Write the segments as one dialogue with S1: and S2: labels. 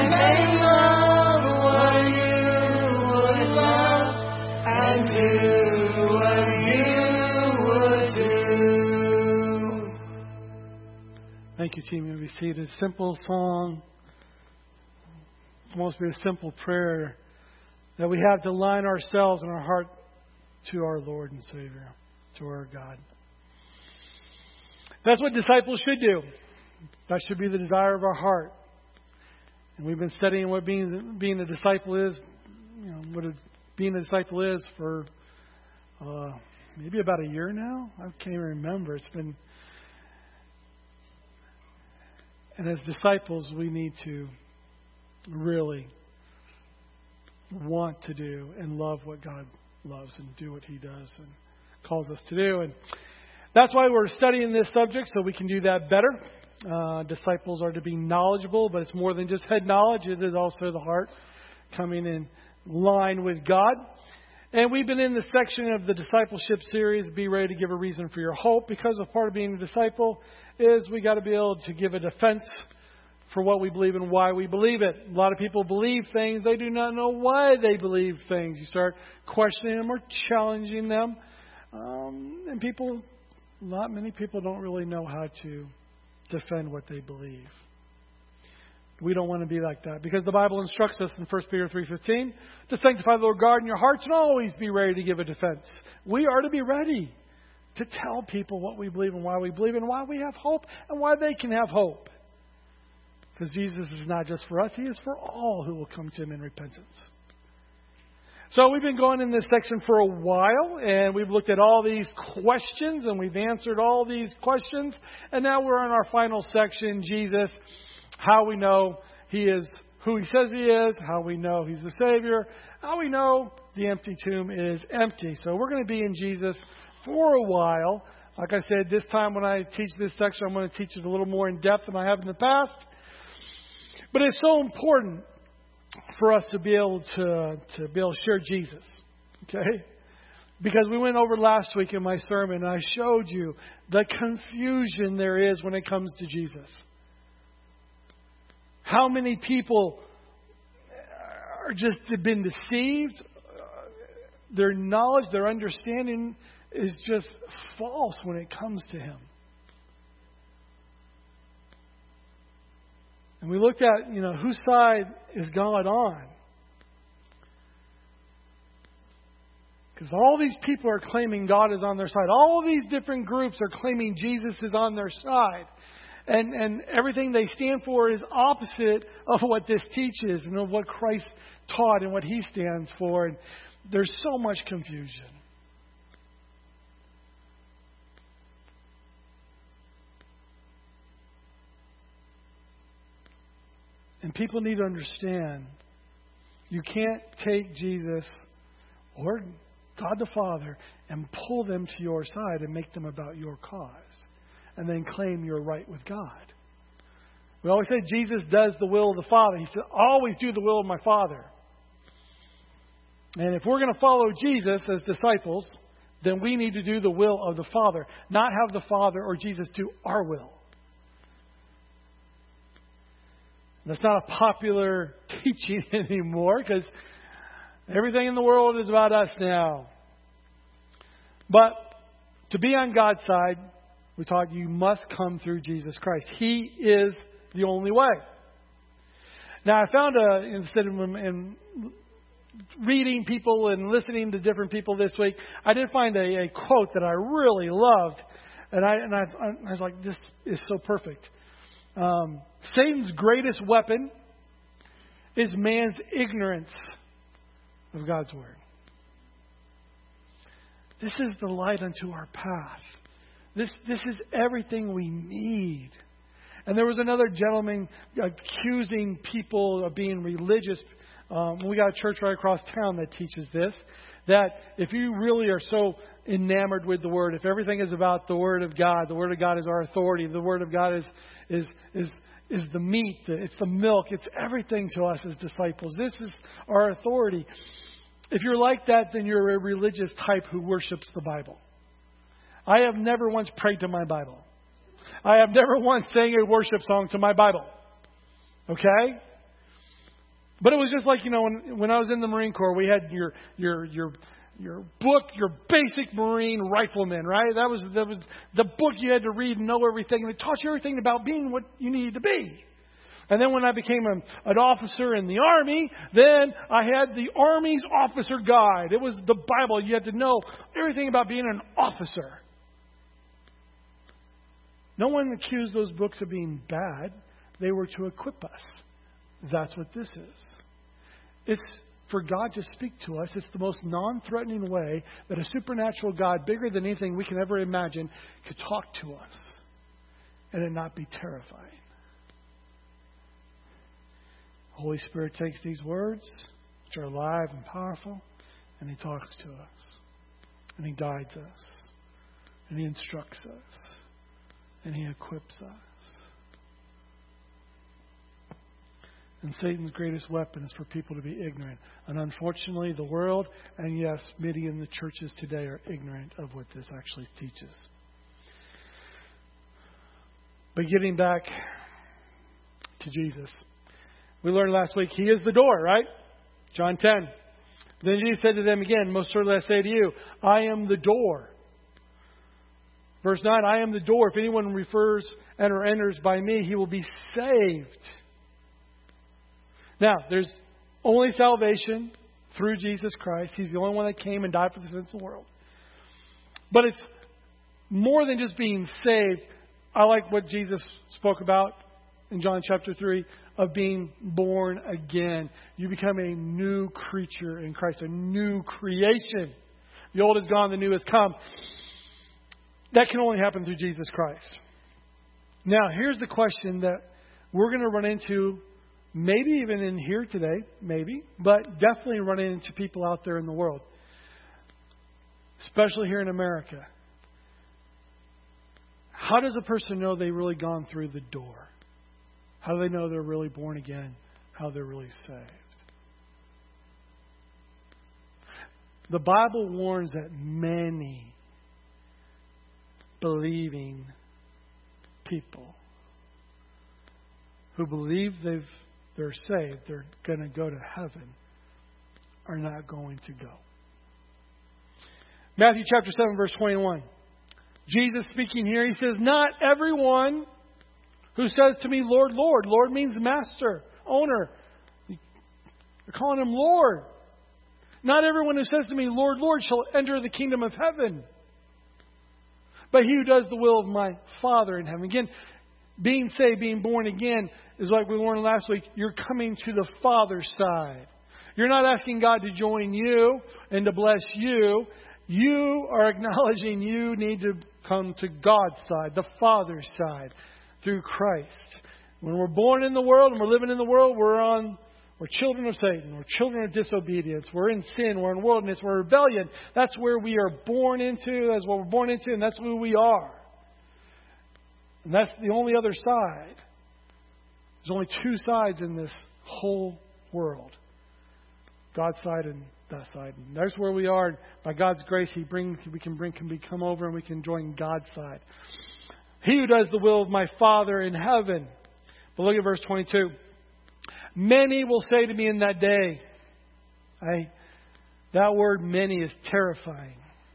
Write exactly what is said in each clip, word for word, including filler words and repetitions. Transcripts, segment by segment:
S1: may love what you would love and do what you would do.
S2: Thank you, team. You see the simple song, almost be a simple prayer that we have to line ourselves and our heart to our Lord and Savior, to our God. That's what disciples should do. That should be the desire of our heart. And we've been studying what being being a disciple is, you know, what a, being a disciple is for uh, maybe about a year now. I can't even remember. It's been. And as disciples, we need to really want to do and love what God loves and do what He does and calls us to do. And that's why we're studying this subject, so we can do that better. Uh, disciples are to be knowledgeable, but it's more than just head knowledge. It is also the heart coming in line with God. And we've been in the section of the discipleship series, Be Ready to Give a Reason for Your Hope. Because of part of being a disciple is we got to be able to give a defense for what we believe and why we believe it. A lot of people believe things. They do not know why they believe things. You start questioning them or challenging them. Um, and people, not many people don't really know how to defend what they believe. We don't want to be like that, because the Bible instructs us in First Peter three fifteen to sanctify the Lord God in your hearts and always be ready to give a defense. We are to be ready to tell people what we believe and why we believe and why we have hope and why they can have hope. Because Jesus is not just for us, He is for all who will come to Him in repentance. So we've been going in this section for a while, and we've looked at all these questions, and we've answered all these questions. And now we're in our final section, Jesus, how we know He is who He says He is, how we know He's the Savior, how we know the empty tomb is empty. So we're going to be in Jesus for a while. Like I said, this time when I teach this section, I'm going to teach it a little more in depth than I have in the past. But it's so important for us to be able to, to be able to share Jesus. Okay? Because we went over last week in my sermon, and I showed you the confusion there is when it comes to Jesus. How many people are just have been deceived? Their knowledge, their understanding is just false when it comes to Him. And we looked at, you know, whose side is God on? Because all these people are claiming God is on their side. All these different groups are claiming Jesus is on their side. And and everything they stand for is opposite of what this teaches and of what Christ taught and what He stands for. And there's so much confusion. And people need to understand, you can't take Jesus or God the Father and pull them to your side and make them about your cause and then claim you're right with God. We always say Jesus does the will of the Father. He said, always do the will of my Father. And if we're going to follow Jesus as disciples, then we need to do the will of the Father, not have the Father or Jesus do our will. That's not a popular teaching anymore, because everything in the world is about us now. But to be on God's side, we taught you must come through Jesus Christ. He is the only way. Now, I found a, instead of in reading people and listening to different people this week, I did find a, a quote that I really loved. And I, and I, I was like, this is so perfect. Um, Satan's greatest weapon is man's ignorance of God's Word. This is the light unto our path. This, this is everything we need. And there was another gentleman accusing people of being religious. Um, we got a church right across town that teaches this. That if you really are so enamored with the Word, if everything is about the Word of God, the Word of God is our authority. The Word of God is is is is the meat. It's the milk. It's everything to us as disciples. This is our authority. If you're like that, then you're a religious type who worships the Bible. I have never once prayed to my Bible. I have never once sang a worship song to my Bible. Okay? But it was just like, you know, when, when I was in the Marine Corps, we had your your your your book, your basic Marine rifleman, right? That was that was the book you had to read and know everything, and it taught you everything about being what you needed to be. And then when I became a, an officer in the Army, then I had the Army's officer guide. It was the Bible. You had to know everything about being an officer. No one accused those books of being bad. They were to equip us. That's what this is. It's for God to speak to us. It's the most non-threatening way that a supernatural God, bigger than anything we can ever imagine, could talk to us and it not be terrifying. The Holy Spirit takes these words, which are alive and powerful, and He talks to us. And He guides us. And He instructs us. And He equips us. And Satan's greatest weapon is for people to be ignorant. And unfortunately, the world, and yes, many in the churches today are ignorant of what this actually teaches. But getting back to Jesus. We learned last week, He is the door, right? John ten. Then Jesus said to them again, most certainly I say to you, I am the door. Verse nine, I am the door. If anyone refers and or enters by me, he will be saved. Now, there's only salvation through Jesus Christ. He's the only one that came and died for the sins of the world. But it's more than just being saved. I like what Jesus spoke about in John chapter three of being born again. You become a new creature in Christ, a new creation. The old is gone, the new has come. That can only happen through Jesus Christ. Now, here's the question that we're going to run into, maybe even in here today, maybe, but definitely running into people out there in the world, especially here in America. How does a person know they've really gone through the door? How do they know they're really born again? How they're really saved? The Bible warns that many believing people who believe they've they're saved, they're going to go to heaven, are not going to go. Matthew chapter seven, verse twenty-one. Jesus speaking here, He says, not everyone who says to me, Lord, Lord. Lord means master, owner. They're calling Him Lord. Not everyone who says to me, Lord, Lord, shall enter the kingdom of heaven, but he who does the will of my Father in heaven. Again, being saved, being born again, is like we learned last week. You're coming to the Father's side. You're not asking God to join you and to bless you. You are acknowledging you need to come to God's side, the Father's side, through Christ. When we're born in the world and we're living in the world, we're on we're children of Satan. We're children of disobedience. We're in sin. We're in worldliness. We're in rebellion. That's where we are born into. That's what we're born into, and that's who we are. And that's the only other side. There's only two sides in this whole world. God's side and that side. And that's where we are. By God's grace, He brings, we can bring, can we come over and we can join God's side. He who does the will of my Father in heaven. But look at verse twenty-two. Many will say to me in that day. I, that word many is terrifying.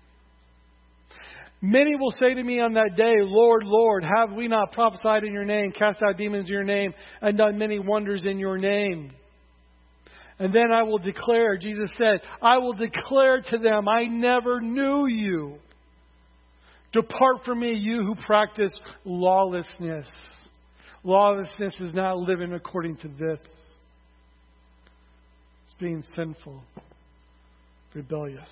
S2: Many will say to me on that day, Lord, Lord, have we not prophesied in your name, cast out demons in your name, and done many wonders in your name? And then I will declare, Jesus said, I will declare to them, I never knew you. Depart from me, you who practice lawlessness. Lawlessness is not living according to this. It's being sinful, rebellious.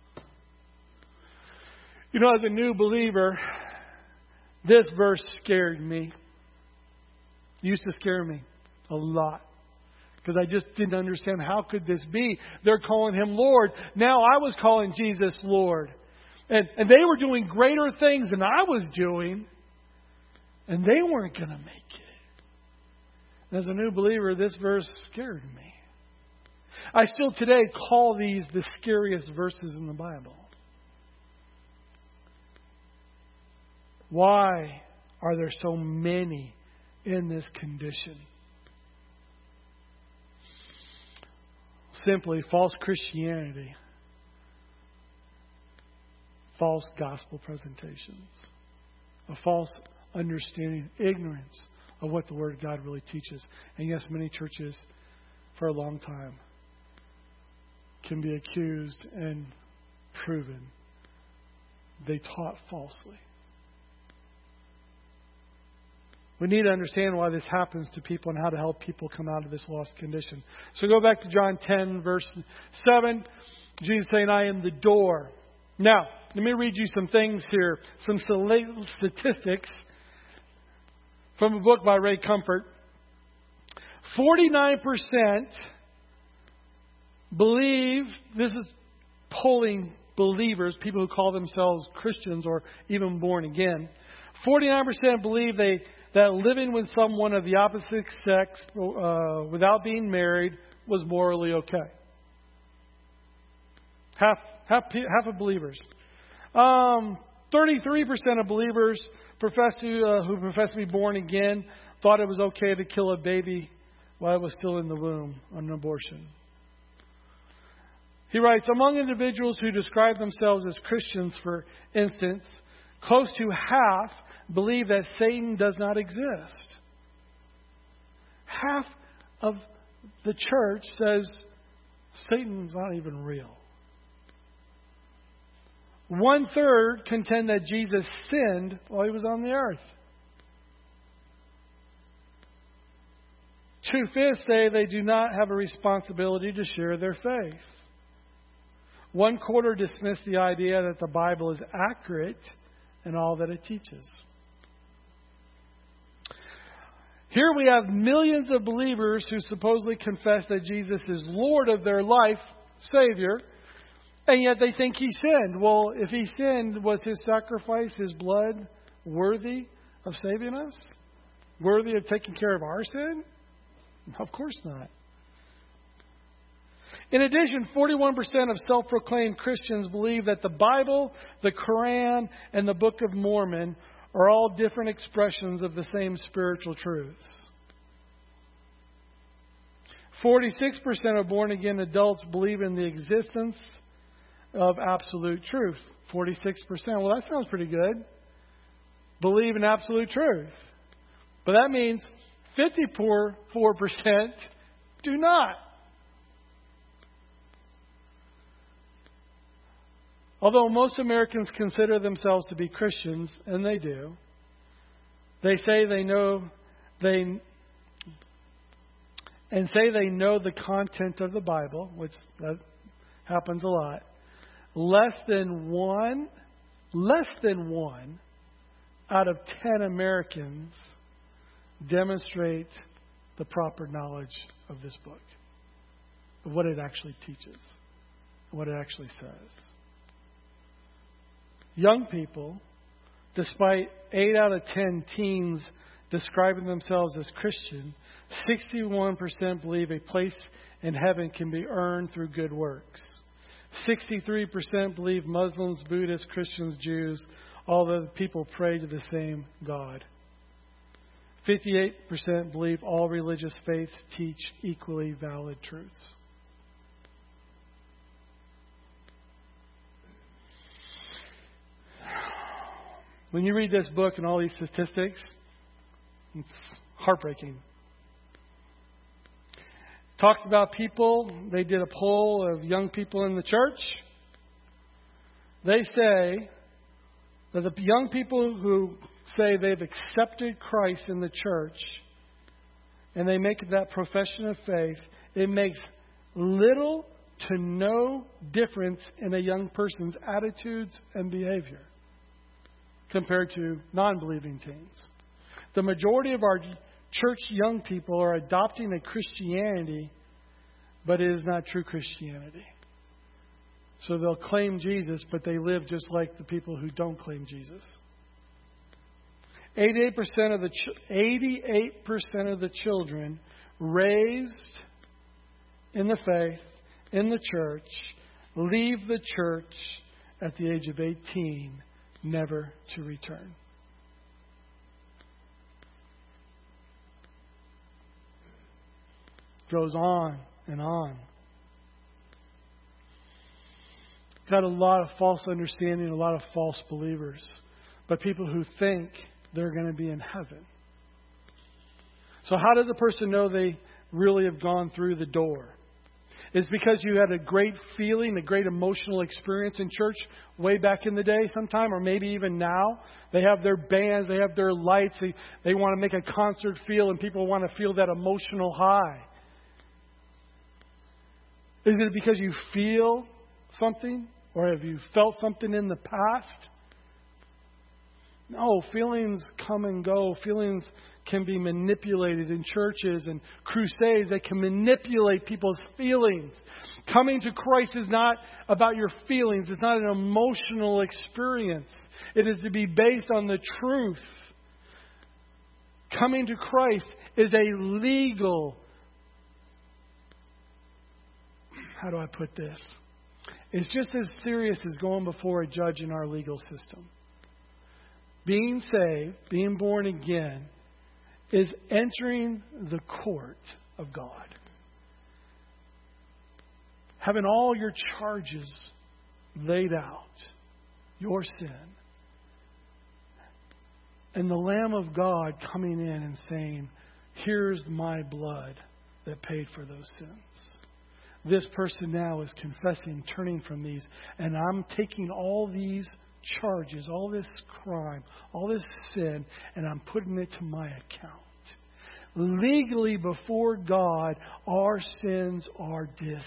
S2: You know, as a new believer, this verse scared me. It used to scare me a lot. Because I just didn't understand, how could this be? They're calling Him Lord. Now I was calling Jesus Lord. And, and they were doing greater things than I was doing. And they weren't going to make it. As a new believer, this verse scared me. I still today call these the scariest verses in the Bible. Why are there so many in this condition? simply false Christianity, false gospel presentations, a false understanding, ignorance of what the Word of God really teaches. And yes, many churches for a long time can be accused and proven they taught falsely. We need to understand why this happens to people and how to help people come out of this lost condition. So go back to John ten, verse seven. Jesus saying, I am the door. Now, let me read you some things here, some statistics from a book by Ray Comfort. forty-nine percent believe, this is polling believers, people who call themselves Christians or even born again. forty-nine percent believe they that living with someone of the opposite sex uh, without being married was morally okay. Half, half, half of believers. Um, thirty-three percent of believers profess to, uh, who profess to be born again thought it was okay to kill a baby while it was still in the womb on an abortion. He writes, among individuals who describe themselves as Christians, for instance, close to half believe that Satan does not exist. Half of the church says Satan's not even real. One third contend that Jesus sinned while he was on the earth. Two fifths say they do not have a responsibility to share their faith. One quarter dismiss the idea that the Bible is accurate in all that it teaches. Here we have millions of believers who supposedly confess that Jesus is Lord of their life, Savior, and yet they think He sinned. Well, if He sinned, was His sacrifice, His blood, worthy of saving us? Worthy of taking care of our sin? Of course not. In addition, forty-one percent of self-proclaimed Christians believe that the Bible, the Quran, and the Book of Mormon are all different expressions of the same spiritual truths. forty-six percent of born-again adults believe in the existence of absolute truth. forty-six percent. Well, that sounds pretty good. Believe in absolute truth. But that means fifty-four percent do not. Although most Americans consider themselves to be Christians, and they do, they say they know they and say they know the content of the Bible, which that happens a lot. Less than one, less than one out of ten Americans demonstrate the proper knowledge of this book, of what it actually teaches, what it actually says. Young people, despite eight out of ten teens describing themselves as Christian, sixty-one percent believe a place in heaven can be earned through good works. sixty-three percent believe Muslims, Buddhists, Christians, Jews, all the people pray to the same God. fifty-eight percent believe all religious faiths teach equally valid truths. When you read this book and all these statistics, it's heartbreaking. Talks about people. They did a poll of young people in the church. They say that the young people who say they've accepted Christ in the church and they make that profession of faith, it makes little to no difference in a young person's attitudes and behavior compared to non-believing teens. The majority of our church young people are adopting a Christianity, but it is not true Christianity. So they'll claim Jesus, but they live just like the people who don't claim Jesus. eighty-eight percent of the ch- eighty-eight percent of the children raised in the faith, in the church, leave the church at the age of eighteen, never to return. Goes on and on. got a lot of false understanding, a lot of false believers, but people who think they're going to be in heaven. So how does a person know they really have gone through the door? It's because you had a great feeling, a great emotional experience in church way back in the day sometime, or maybe even now. They have their bands, they have their lights, they, they want to make a concert feel, and people want to feel that emotional high. Is it because you feel something? Or have you felt something in the past? No, feelings come and go. Feelings can be manipulated in churches and crusades. They can manipulate people's feelings. Coming to Christ is not about your feelings. It's not an emotional experience. It is to be based on the truth. Coming to Christ is a legal, how do I put this? It's just as serious as going before a judge in our legal system. Being saved, being born again, is entering the court of God. Having all your charges laid out, your sin, and the Lamb of God coming in and saying, here's my blood that paid for those sins. This person now is confessing, turning from these, and I'm taking all these charges, all this crime, all this sin, and I'm putting it to my account. Legally before God, our sins are dismissed.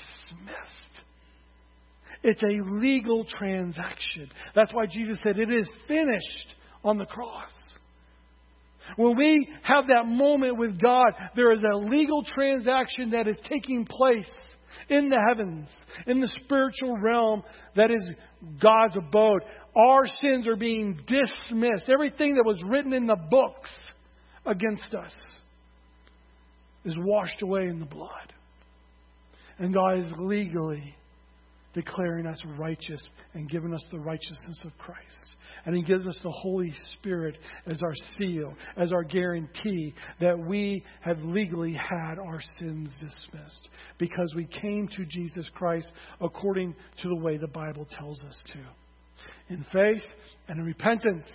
S2: It's a legal transaction. That's why Jesus said it is finished on the cross. When we have that moment with God, there is a legal transaction that is taking place in the heavens, in the spiritual realm that is God's abode. Our sins are being dismissed. Everything that was written in the books against us is washed away in the blood. And God is legally declaring us righteous and giving us the righteousness of Christ. And He gives us the Holy Spirit as our seal, as our guarantee that we have legally had our sins dismissed because we came to Jesus Christ according to the way the Bible tells us to. In faith and in repentance.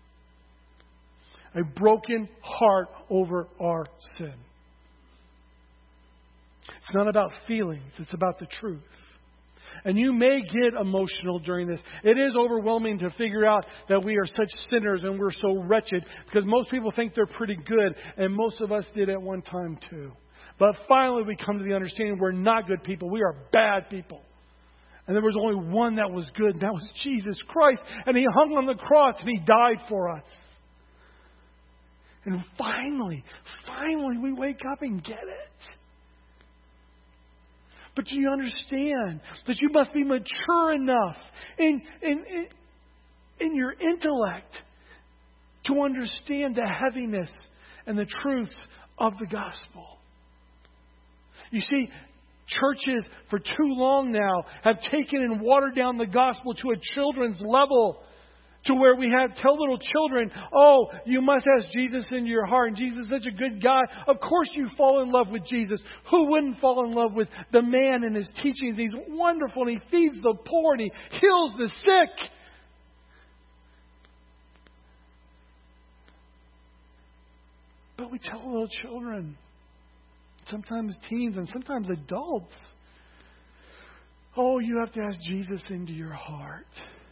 S2: A broken heart over our sin. It's not about feelings. It's about the truth. And you may get emotional during this. It is overwhelming to figure out that we are such sinners and we're so wretched because most people think they're pretty good, and most of us did at one time too. But finally we come to the understanding we're not good people. We are bad people. And there was only one that was good, and that was Jesus Christ. And He hung on the cross and He died for us. And finally, finally we wake up and get it. But do you understand that you must be mature enough in, in, in, in your intellect to understand the heaviness and the truths of the gospel? You see, churches for too long now have taken and watered down the gospel to a children's level, to where we have tell little children, oh, you must ask Jesus into your heart. And Jesus is such a good guy. Of course you fall in love with Jesus. Who wouldn't fall in love with the man and His teachings? He's wonderful, and He feeds the poor, and He heals the sick. But we tell little children, sometimes teens and sometimes adults, oh, you have to ask Jesus into your heart.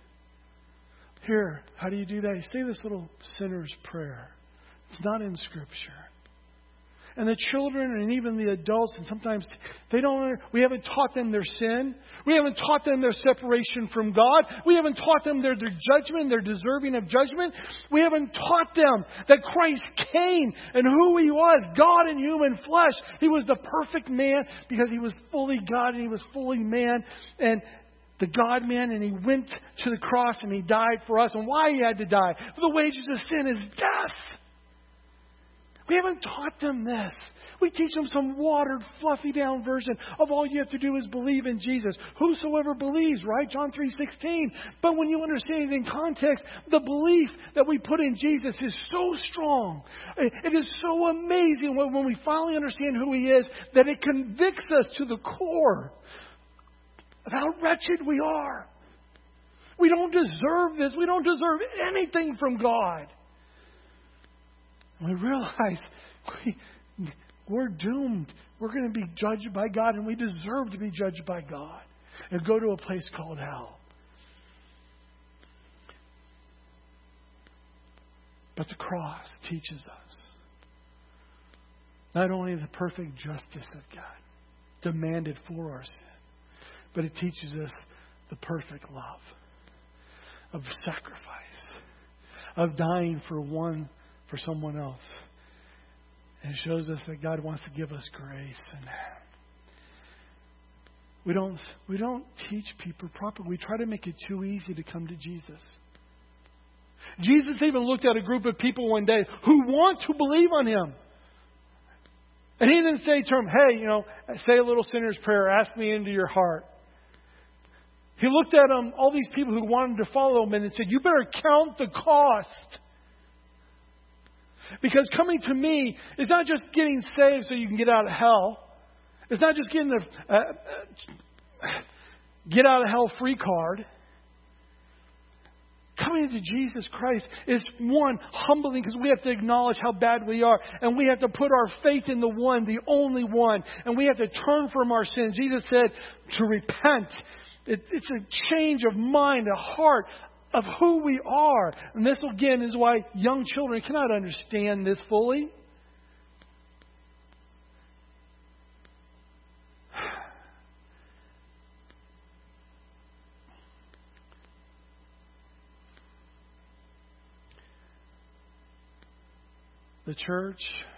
S2: Here, how do you do that? You say this little sinner's prayer. It's not in Scripture. And the children and even the adults, and sometimes they don't, we haven't taught them their sin. We haven't taught them their separation from God. We haven't taught them their, their judgment, their deserving of judgment. We haven't taught them that Christ came and who He was, God in human flesh. He was the perfect man because He was fully God and He was fully man. And the God-man, and He went to the cross and He died for us. And why He had to die? For the wages of sin is death. We haven't taught them this. We teach them some watered, fluffy down version of all you have to do is believe in Jesus. Whosoever believes, right? John three sixteen. But when you understand it in context, the belief that we put in Jesus is so strong. It is so amazing when we finally understand who He is that it convicts us to the core of how wretched we are. We don't deserve this. We don't deserve anything from God. And we realize we, we're doomed. We're going to be judged by God, and we deserve to be judged by God and go to a place called hell. But the cross teaches us not only the perfect justice of God demanded for our sin, but it teaches us the perfect love of sacrifice, of dying for one, for someone else. And it shows us that God wants to give us grace. And we don't, we don't teach people properly. We try to make it too easy to come to Jesus. Jesus even looked at a group of people one day who want to believe on Him. And He didn't say to them, hey, you know, say a little sinner's prayer, ask me into your heart. He looked at them, all these people who wanted to follow Him, and said, you better count the cost. Because coming to me is not just getting saved so you can get out of hell. It's not just getting the uh, uh, get out of hell free card. Coming to Jesus Christ is, one, humbling, because we have to acknowledge how bad we are. And we have to put our faith in the one, the only one. And we have to turn from our sins. Jesus said to repent. It, it's a change of mind, a heart of who we are. And this, again, is why young children cannot understand this fully. The church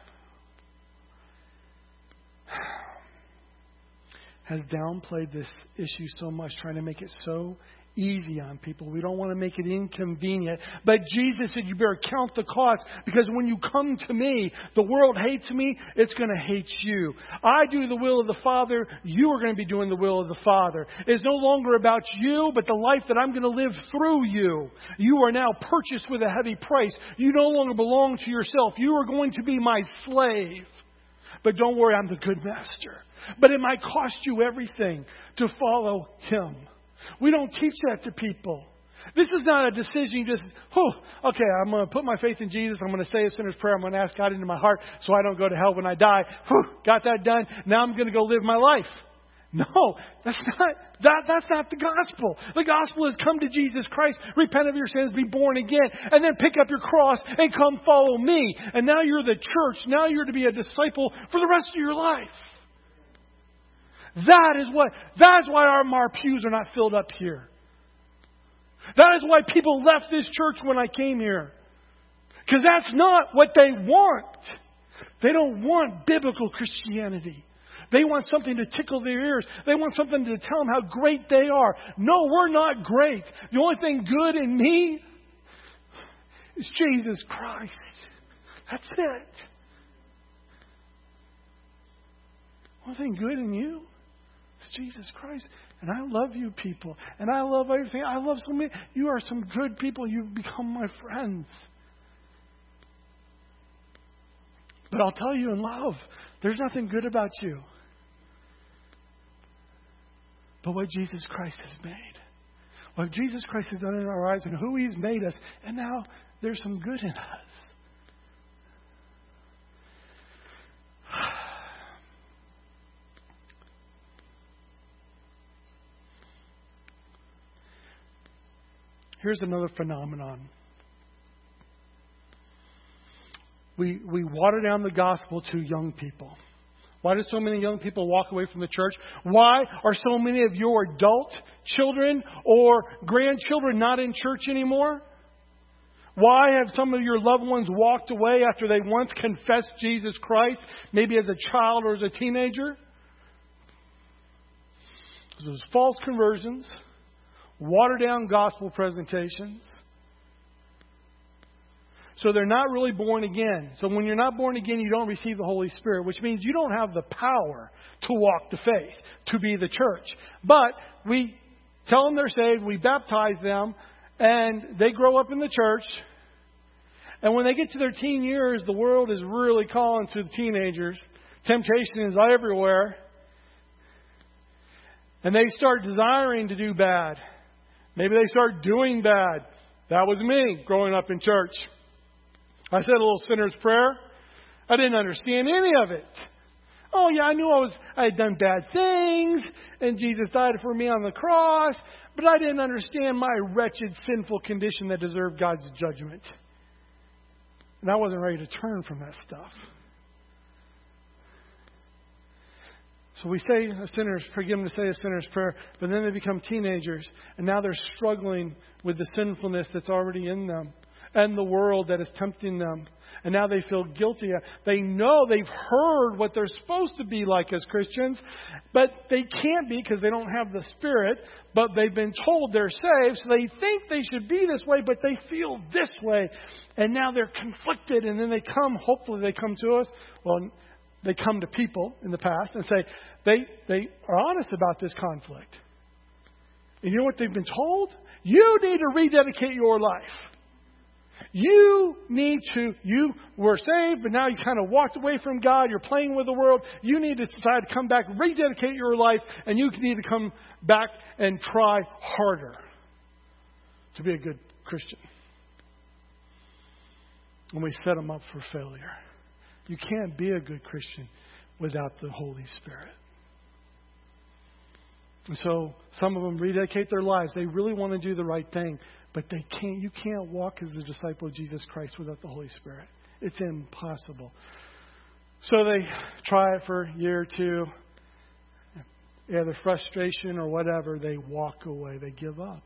S2: has downplayed this issue so much, trying to make it so easy on people. We don't want to make it inconvenient. But Jesus said, you better count the cost, because when you come to me, the world hates me, it's going to hate you. I do the will of the Father, you are going to be doing the will of the Father. It's no longer about you, but the life that I'm going to live through you. You are now purchased with a heavy price. You no longer belong to yourself. You are going to be my slave. But don't worry, I'm the good master. But it might cost you everything to follow Him. We don't teach that to people. This is not a decision you just, oh, okay, I'm going to put my faith in Jesus. I'm going to say a sinner's prayer. I'm going to ask God into my heart so I don't go to hell when I die. Whew, got that done. Now I'm going to go live my life. No, that's not that. That's not the gospel. The gospel is come to Jesus Christ, repent of your sins, be born again, and then pick up your cross and come follow me. And now you're the church. Now you're to be a disciple for the rest of your life. That is what, that's why our, our pews are not filled up here. That is why people left this church when I came here. Because that's not what they want. They don't want biblical Christianity. They want something to tickle their ears. They want something to tell them how great they are. No, we're not great. The only thing good in me is Jesus Christ. That's it. The only thing good in you is Jesus Christ. And I love you people. And I love everything. I love so many. You are some good people. You've become my friends. But I'll tell you in love, there's nothing good about you but what Jesus Christ has made. What Jesus Christ has done in our lives and who He's made us. And now there's some good in us. Here's another phenomenon. We we water down the gospel to young people. Why do so many young people walk away from the church? Why are so many of your adult children or grandchildren not in church anymore? Why have some of your loved ones walked away after they once confessed Jesus Christ, maybe as a child or as a teenager? Because there's false conversions, watered down gospel presentations. So they're not really born again. So when you're not born again, you don't receive the Holy Spirit, which means you don't have the power to walk the faith, to be the church. But we tell them they're saved, we baptize them, and they grow up in the church. And when they get to their teen years, the world is really calling to the teenagers. Temptation is everywhere. And they start desiring to do bad. Maybe they start doing bad. That was me growing up in church. I said a little sinner's prayer. I didn't understand any of it. Oh yeah, I knew I was I had done bad things and Jesus died for me on the cross, but I didn't understand my wretched, sinful condition that deserved God's judgment. And I wasn't ready to turn from that stuff. So we say a sinner's prayer, give them to say a sinner's prayer, but then they become teenagers, and now they're struggling with the sinfulness that's already in them and the world that is tempting them. And now they feel guilty. They know they've heard what they're supposed to be like as Christians, but they can't be because they don't have the Spirit, but they've been told they're saved, so they think they should be this way, but they feel this way. And now they're conflicted, and then they come, hopefully they come to us. Well, they come to people in the past and say, they, they are honest about this conflict. And you know what they've been told? You need to rededicate your life. You need to, you were saved, but now you kind of walked away from God. You're playing with the world. You need to decide to come back, rededicate your life, and you need to come back and try harder to be a good Christian. And we set them up for failure. You can't be a good Christian without the Holy Spirit. And so some of them rededicate their lives. They really want to do the right thing, but they can't. You can't walk as a disciple of Jesus Christ without the Holy Spirit. It's impossible. So they try it for a year or two. Either frustration or whatever, they walk away. They give up.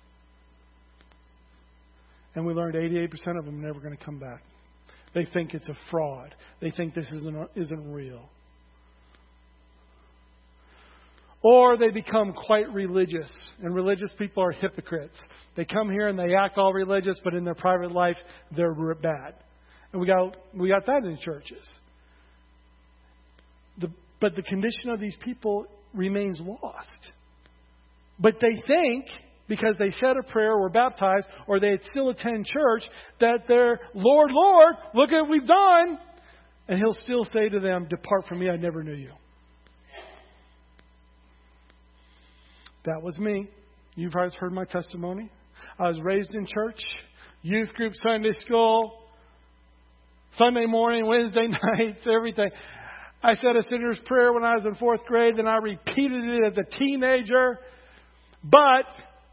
S2: And we learned eighty-eight percent of them are never going to come back. They think it's a fraud. They think this isn't isn't real. Or they become quite religious. And religious people are hypocrites. They come here and they act all religious, but in their private life, they're bad. And we got we got that in churches. The, but the condition of these people remains lost. But they think, because they said a prayer, were baptized, or they still attend church, that they're, Lord, Lord, look at what we've done. And He'll still say to them, depart from me, I never knew you. That was me. You've heard my testimony. I was raised in church, youth group, Sunday school, Sunday morning, Wednesday nights, everything. I said a sinner's prayer when I was in fourth grade, then I repeated it as a teenager. But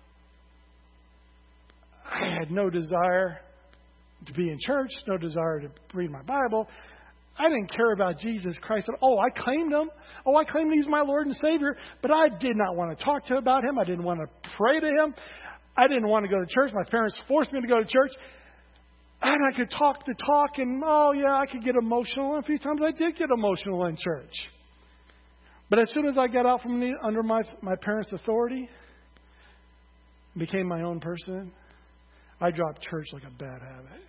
S2: I had no desire to be in church, no desire to read my Bible. I didn't care about Jesus Christ. Oh, I claimed Him. Oh, I claimed He's my Lord and Savior. But I did not want to talk to about Him. I didn't want to pray to Him. I didn't want to go to church. My parents forced me to go to church. And I could talk the talk and, oh, yeah, I could get emotional. And a few times I did get emotional in church. But as soon as I got out from the, under my, my parents' authority, became my own person, I dropped church like a bad habit.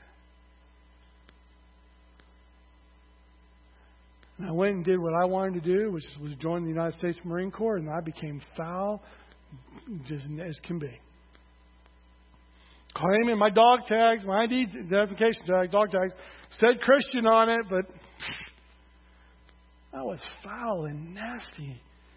S2: And I went and did what I wanted to do, which was join the United States Marine Corps, and I became foul just as can be. Claiming my dog tags, my I D identification tag, dog tags, said Christian on it, but that was foul and nasty.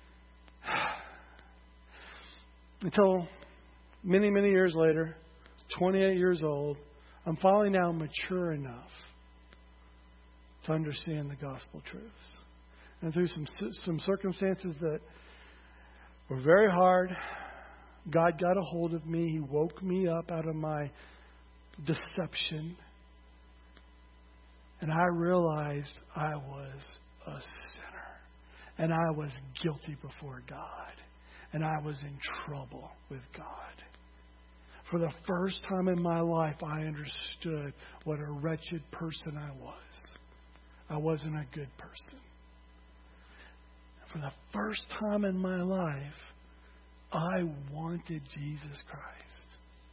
S2: Until many, many years later, twenty-eight years old, I'm finally now mature enough to understand the gospel truths. And through some some circumstances that were very hard, God got a hold of me. He woke me up out of my deception. And I realized I was a sinner. And I was guilty before God. And I was in trouble with God. For the first time in my life, I understood what a wretched person I was. I wasn't a good person. For the first time in my life, I wanted Jesus Christ.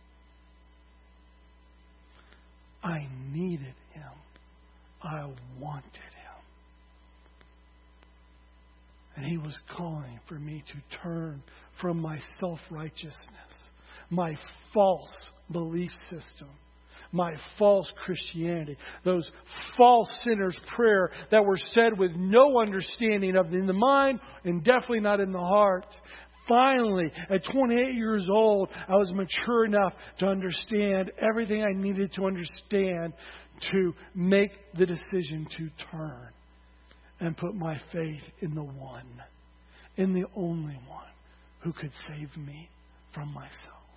S2: I needed Him. I wanted Him. And He was calling for me to turn from my self-righteousness, my false belief system, my false Christianity, those false sinners' prayer that were said with no understanding of in the mind and definitely not in the heart. finally, at twenty-eight years old, I was mature enough to understand everything I needed to understand to make the decision to turn and put my faith in the one, in the only one who could save me from myself.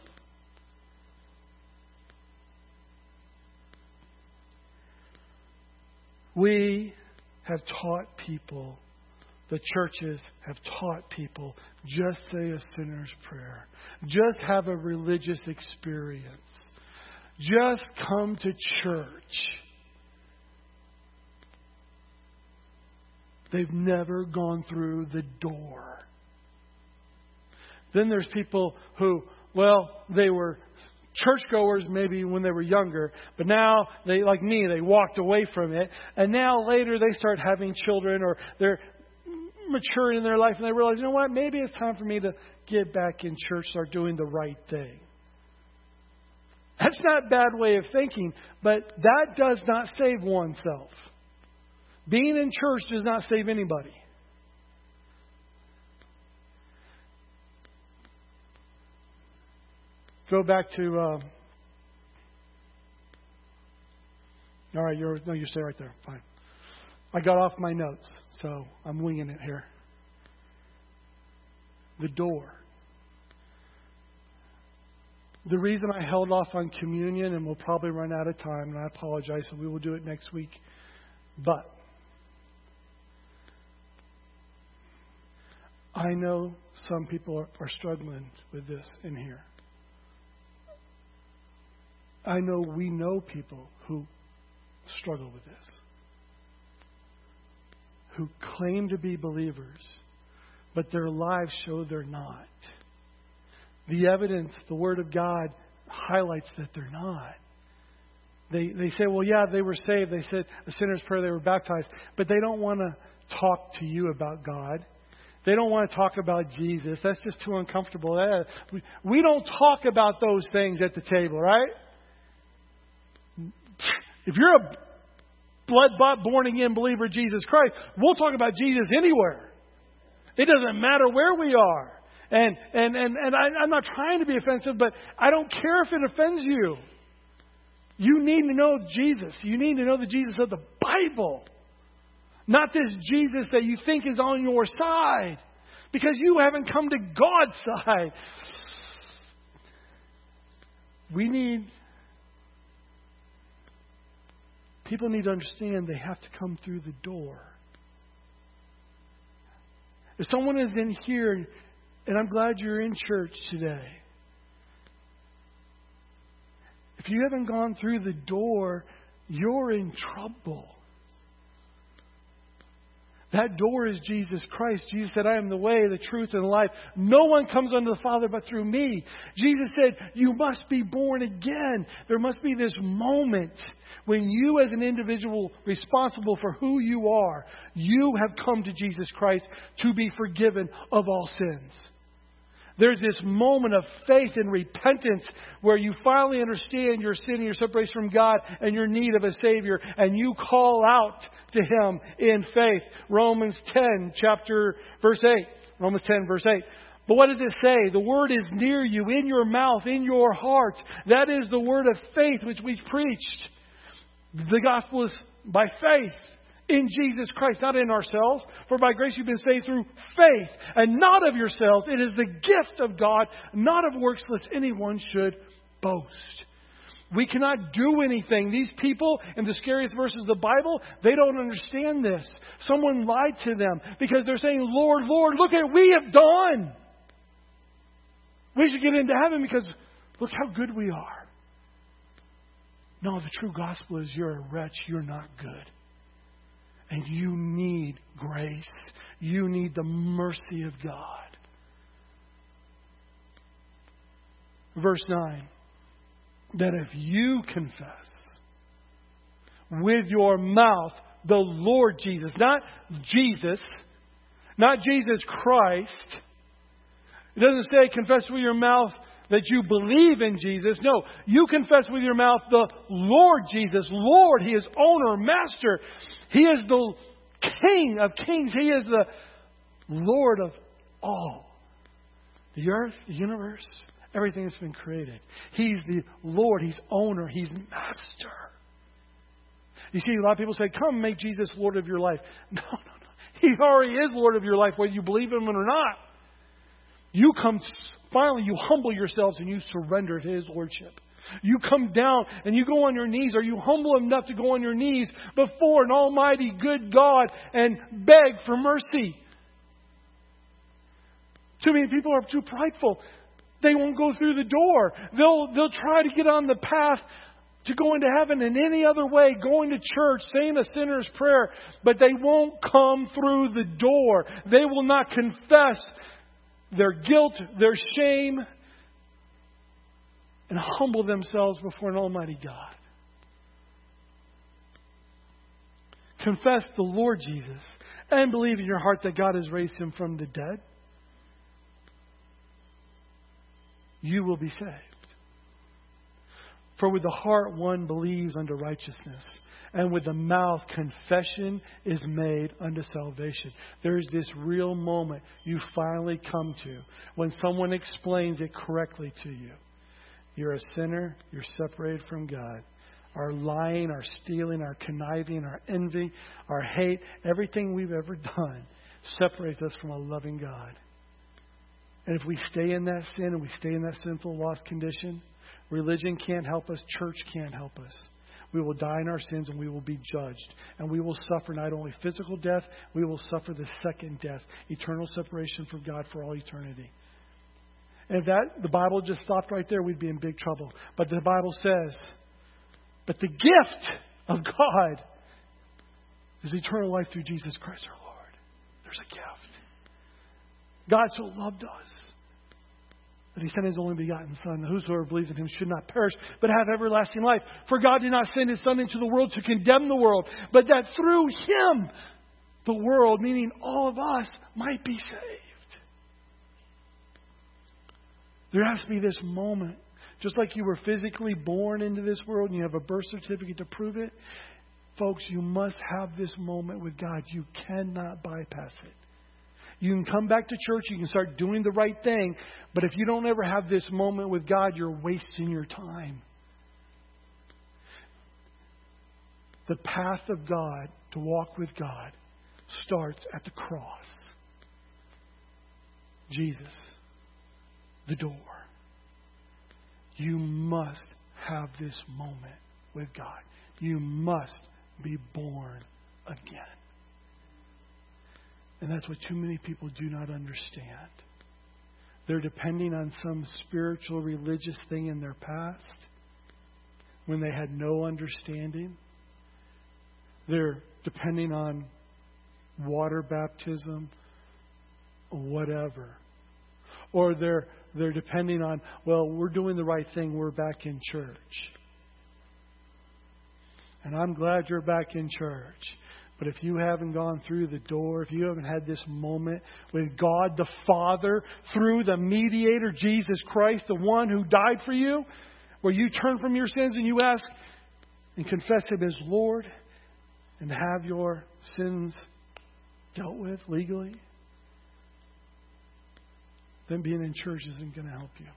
S2: We have taught people, the churches have taught people, just say a sinner's prayer. Just have a religious experience. Just come to church. They've never gone through the door. Then there's people who, well, they were churchgoers maybe when they were younger, but now they, like me, they walked away from it. And now later they start having children, or they're maturing in their life, and they realize, you know what, maybe it's time for me to get back in church, start doing the right thing. That's not a bad way of thinking, but that does not save oneself. Being in church does not save anybody. Go back to. Uh, all right, you're no, you stay right there. Fine. I got off my notes, so I'm winging it here. The door. The reason I held off on communion, and we'll probably run out of time, and I apologize, so we will do it next week. But I know some people are, are struggling with this in here. I know we know people who struggle with this, who claim to be believers, but their lives show they're not. The evidence, the Word of God, highlights that they're not. They they say, well, yeah, they were saved. They said a sinner's prayer, they were baptized. But they don't want to talk to you about God. They don't want to talk about Jesus. That's just too uncomfortable. We don't talk about those things at the table, right? If you're a blood-bought, born-again believer of Jesus Christ, we'll talk about Jesus anywhere. It doesn't matter where we are. And and and, and I, I'm not trying to be offensive, but I don't care if it offends you. You need to know Jesus. You need to know the Jesus of the Bible. Not this Jesus that you think is on your side. Because you haven't come to God's side. We need... People need to understand they have to come through the door. If someone is in here, and I'm glad you're in church today, if you haven't gone through the door, you're in trouble. That door is Jesus Christ. Jesus said, I am the way, the truth, and the life. No one comes unto the Father but through me. Jesus said, you must be born again. There must be this moment when you as an individual responsible for who you are, you have come to Jesus Christ to be forgiven of all sins. There's this moment of faith and repentance where you finally understand your sin and your separation from God and your need of a Savior, and you call out to Him in faith. Romans ten, chapter verse eight. Romans ten, verse eight. But what does it say? The word is near you, in your mouth, in your heart. That is the word of faith which we preached. The gospel is by faith. In Jesus Christ, not in ourselves. For by grace you've been saved through faith, and not of yourselves. It is the gift of God, not of works, lest anyone should boast. We cannot do anything. These people in the scariest verses of the Bible, they don't understand this. Someone lied to them because they're saying, Lord, Lord, look at what we have done. We should get into heaven because look how good we are. No, the true gospel is you're a wretch. You're not good. And you need grace. You need the mercy of God. Verse nine. That if you confess with your mouth the Lord Jesus, not Jesus, not Jesus Christ. It doesn't say confess with your mouth that you believe in Jesus. No, you confess with your mouth the Lord Jesus. Lord, He is owner, master. He is the King of kings. He is the Lord of all. The earth, the universe, everything that's been created. He's the Lord. He's owner. He's master. You see, a lot of people say, come make Jesus Lord of your life. No, no, no. He already is Lord of your life, whether you believe Him or not. You come, finally, you humble yourselves and you surrender to His Lordship. You come down and you go on your knees. Are you humble enough to go on your knees before an almighty good God and beg for mercy? Too many people are too prideful. They won't go through the door. They'll, they'll try to get on the path to go into heaven in any other way, going to church, saying a sinner's prayer, but they won't come through the door. They will not confess their guilt, their shame, and humble themselves before an almighty God. Confess the Lord Jesus and believe in your heart that God has raised Him from the dead. You will be saved. For with the heart one believes unto righteousness, and with the mouth confession is made unto salvation. There's this real moment you finally come to when someone explains it correctly to you. You're a sinner. You're separated from God. Our lying, our stealing, our conniving, our envy, our hate, everything we've ever done separates us from a loving God. And if we stay in that sin and we stay in that sinful, lost condition, religion can't help us. Church can't help us. We will die in our sins and we will be judged. And we will suffer not only physical death, we will suffer the second death, eternal separation from God for all eternity. And if that, the Bible just stopped right there, we'd be in big trouble. But the Bible says, but the gift of God is eternal life through Jesus Christ our Lord. There's a gift. God so loved us that He sent His only begotten Son, that whosoever believes in Him should not perish, but have everlasting life. For God did not send His Son into the world to condemn the world, but that through Him, the world, meaning all of us, might be saved. There has to be this moment. Just like you were physically born into this world and you have a birth certificate to prove it, folks, you must have this moment with God. You cannot bypass it. You can come back to church, you can start doing the right thing, but if you don't ever have this moment with God, you're wasting your time. The path of God, to walk with God, starts at the cross. Jesus, the door. You must have this moment with God. You must be born again. And that's what too many people do not understand. They're depending on some spiritual, religious thing in their past when they had no understanding. They're depending on water baptism or whatever. Or they're they're depending on, well, we're doing the right thing, we're back in church. And I'm glad you're back in church. But if you haven't gone through the door, if you haven't had this moment with God the Father through the mediator, Jesus Christ, the one who died for you, where you turn from your sins and you ask and confess Him as Lord and have your sins dealt with legally, then being in church isn't going to help you.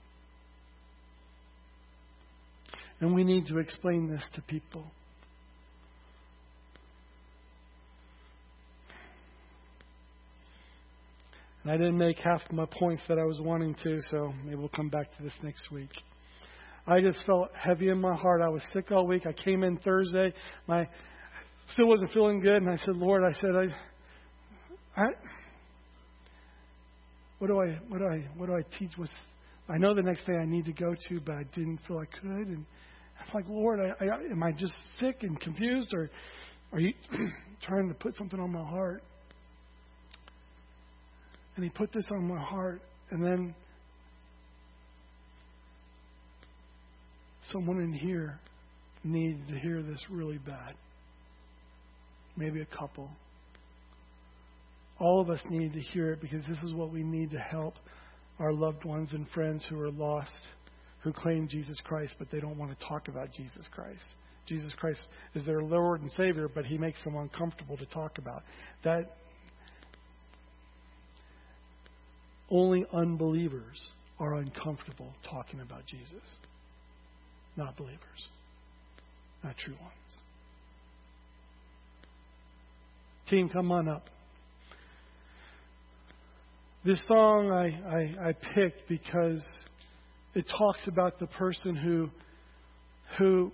S2: And we need to explain this to people. And I didn't make half of my points that I was wanting to, so maybe we'll come back to this next week. I just felt heavy in my heart. I was sick all week. I came in Thursday. My still wasn't feeling good, and I said, Lord, I said, I, I what do I, what do I, what do I teach? With, I know the next day I need to go to, but I didn't feel I could. And I'm like, Lord, I, I, am I just sick and confused, or are you trying to put something on my heart? And He put this on my heart, and then someone in here needed to hear this really bad. Maybe a couple. All of us need to hear it, because this is what we need to help our loved ones and friends who are lost, who claim Jesus Christ, but they don't want to talk about Jesus Christ. Jesus Christ is their Lord and Savior, but He makes them uncomfortable to talk about. That only unbelievers are uncomfortable talking about Jesus. Not believers. Not true ones. Team, come on up. This song I, I, I picked because it talks about the person who who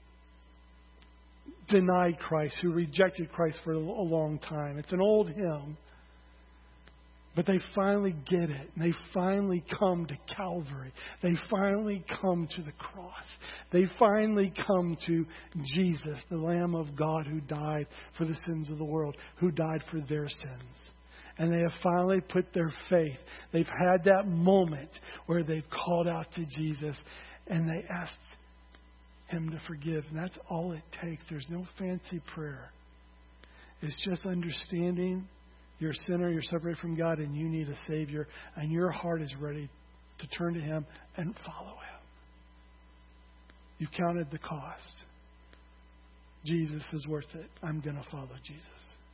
S2: denied Christ, who rejected Christ for a long time. It's an old hymn, but they finally get it. And they finally come to Calvary. They finally come to the cross. They finally come to Jesus, the Lamb of God who died for the sins of the world, who died for their sins. And they have finally put their faith. They've had that moment where they've called out to Jesus and they asked Him to forgive. And that's all it takes. There's no fancy prayer. It's just understanding you're a sinner, you're separated from God, and you need a Savior. And your heart is ready to turn to Him and follow Him. You've counted the cost. Jesus is worth it. I'm going to follow Jesus.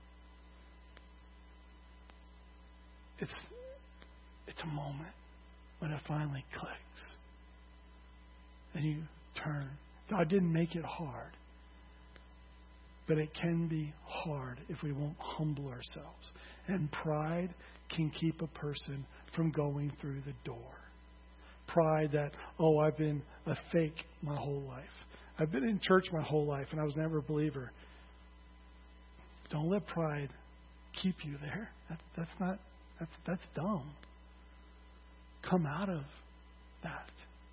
S2: It's, it's a moment when it finally clicks. And you turn. God didn't make it hard. But it can be hard if we won't humble ourselves. And pride can keep a person from going through the door. Pride that, oh, I've been a fake my whole life. I've been in church my whole life and I was never a believer. Don't let pride keep you there. That, that's not, that's, that's dumb. Come out of that.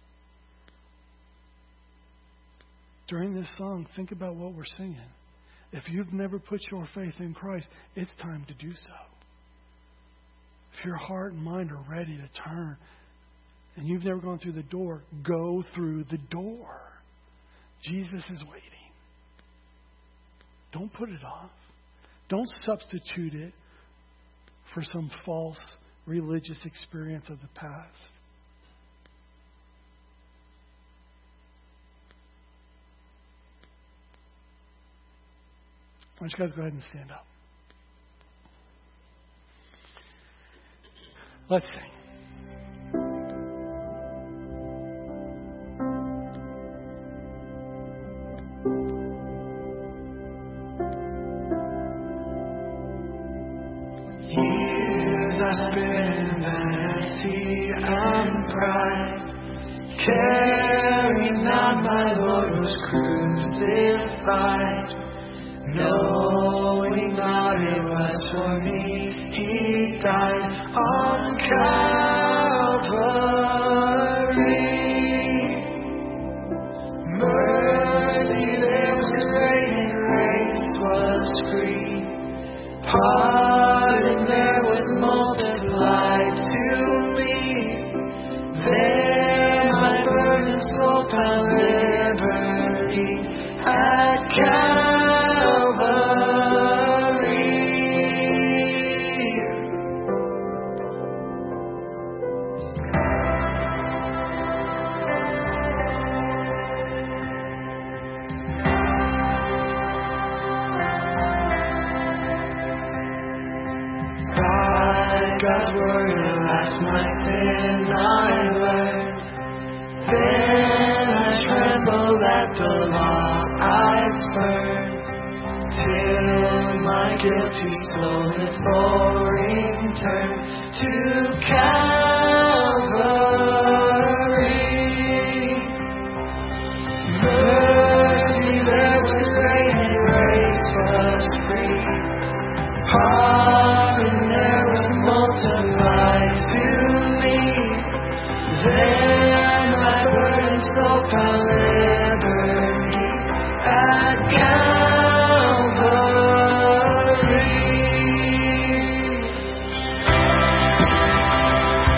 S2: During this song, think about what we're singing. If you've never put your faith in Christ, it's time to do so. If your heart and mind are ready to turn and you've never gone through the door, go through the door. Jesus is waiting. Don't put it off. Don't substitute it for some false religious experience of the past. Why don't you guys go ahead and stand up? Let's sing.
S1: Years I spent vanity and pride, carrying out my Lord was crucified. Knowing that it was for me, He died on Calvary. Mercy there was great and grace was free. Pardon there was multiplied to me. There my burdened soul found liberty at Calvary. God's word at last my sin I learned. Then I trembled at the law I'd spurned, till my guilty soul its roaring turned to Calvary. Mercy there was great and grace was free. Pardon there was multiplied to me. Then my burdened soul found liberty at Calvary.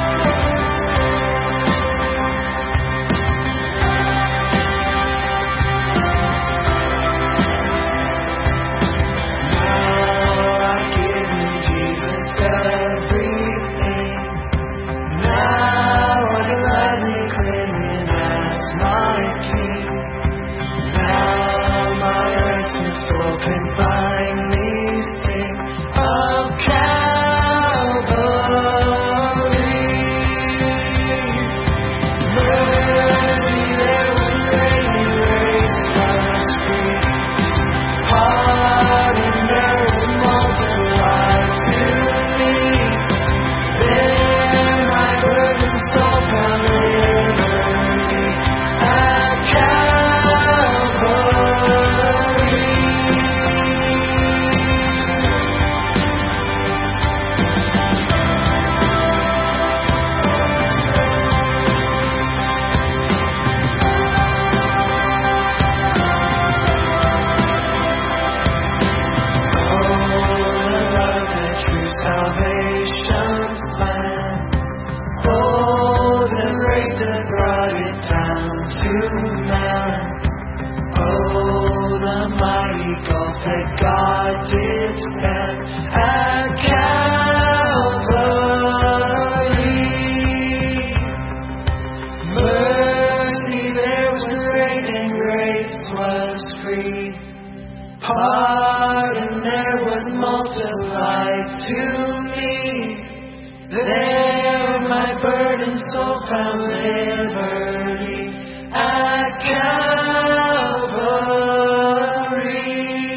S1: grace that brought it down to man. Oh, the mighty gulf that God did span at Calvary. Mercy there was great and grace was free. Pardon there was multiplied to me. There my burdened soul found liberty at Calvary.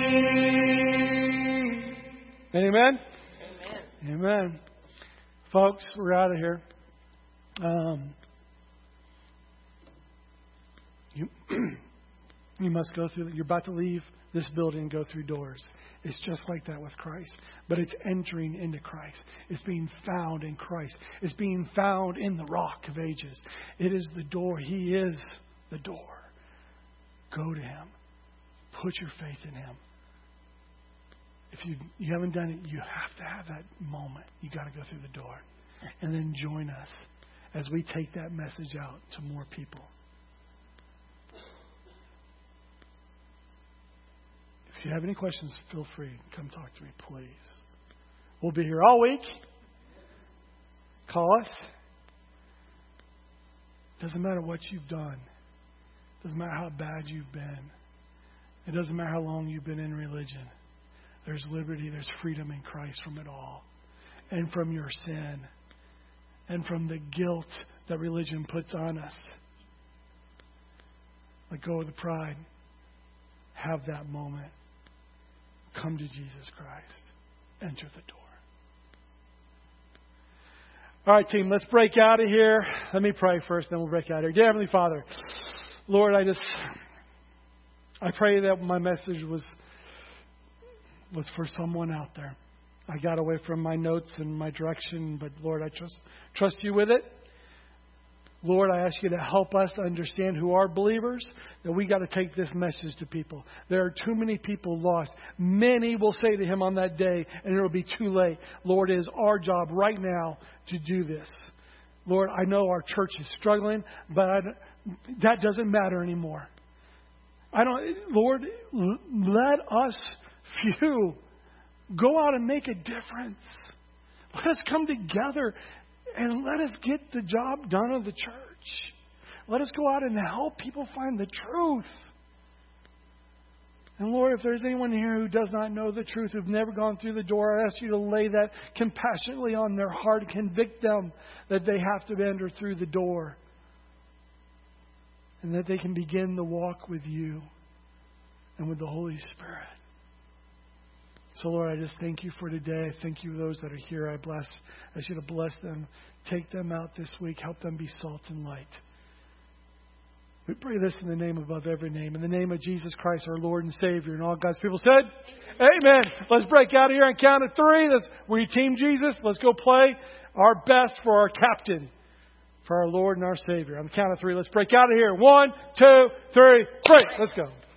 S2: Amen? Amen. Amen. Folks, we're out of here. Um, you, you must go through, you're about to leave this building and go through doors. It's just like that with Christ. But it's entering into Christ. It's being found in Christ. It's being found in the Rock of Ages. It is the door. He is the door. Go to Him. Put your faith in Him. If you you haven't done it, you have to have that moment. You got to go through the door. And then join us as we take that message out to more people. If you have any questions, feel free. Come talk to me, please. We'll be here all week. Call us. Doesn't matter what you've done. Doesn't matter how bad you've been. It doesn't matter how long you've been in religion. There's liberty, there's freedom in Christ from it all. And from your sin. And from the guilt that religion puts on us. Let go of the pride. Have that moment. Come to Jesus Christ. Enter the door. All right, team, let's break out of here. Let me pray first, then we'll break out of here. Dear Heavenly Father, Lord, I just, I pray that my message was, was for someone out there. I got away from my notes and my direction, but Lord, I trust, trust you with it. Lord, I ask you to help us to understand who are believers, that we got to take this message to people. There are too many people lost. Many will say to Him on that day, and it will be too late. Lord, it is our job right now to do this. Lord, I know our church is struggling, but I, that doesn't matter anymore. I don't, Lord, let us few go out and make a difference. Let us come together. And let us get the job done of the church. Let us go out and help people find the truth. And Lord, if there's anyone here who does not know the truth, who've never gone through the door, I ask you to lay that compassionately on their heart. Convict them that they have to enter through the door. And that they can begin the walk with you and with the Holy Spirit. So, Lord, I just thank you for today. I thank you for those that are here. I bless, I ask you to bless them. Take them out this week. Help them be salt and light. We pray this in the name above every name. In the name of Jesus Christ, our Lord and Savior. And all God's people said, Amen. Let's break out of here on count of three. That's, we Team Jesus. Let's go play our best for our captain, for our Lord and our Savior. On the count of three, let's break out of here. One, two, three, break. Let's go.